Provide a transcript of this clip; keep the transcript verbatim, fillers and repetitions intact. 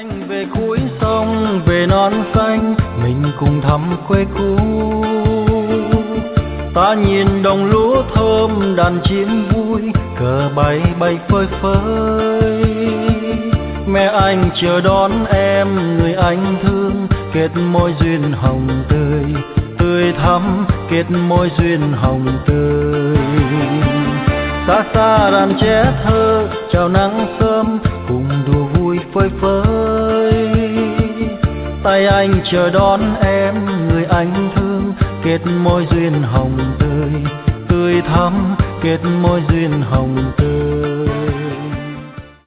anh về cuối sông, về non xanh, mình cùng thăm quê cũ. Ta nhìn đồng lúa thơm, đàn chim vui, cờ bay bay phơi phới. Mẹ anh chờ đón em, người anh thương, kết môi duyên hồng tươi, tươi thắm, kết môi duyên hồng tươi. Xa xa đàn trẻ thơ, chào nắng sớm, cùng đùa vui phơi phới. Tay anh chờ đón em, người anh thương, kết môi duyên hồng tươi, tươi thắm, kết môi duyên hồng tươi.